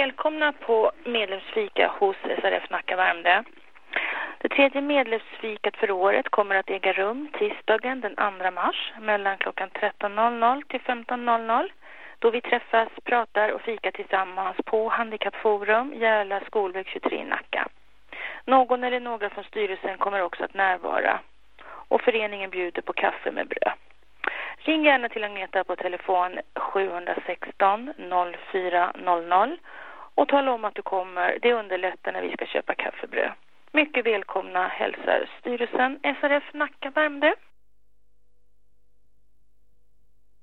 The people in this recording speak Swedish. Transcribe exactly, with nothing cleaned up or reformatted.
välkomna på medlemsfika hos S R F Nacka Värmdö. Det tredje medlemsfikat för året kommer att äga rum tisdagen den andra mars mellan klockan tretton noll noll till femton noll noll, då vi träffas, pratar och fikar tillsammans på Handikappforum, Järla skolväg tjugotre i Nacka. Någon eller några från styrelsen kommer också att närvara och föreningen bjuder på kaffe med bröd. Ring gärna till Agneta på telefon sju ett sex noll fyra noll noll och tala om att du kommer. Det underlättar när vi ska köpa kaffebröd. Mycket välkomna hälsar styrelsen S R F Nacka Värmdö.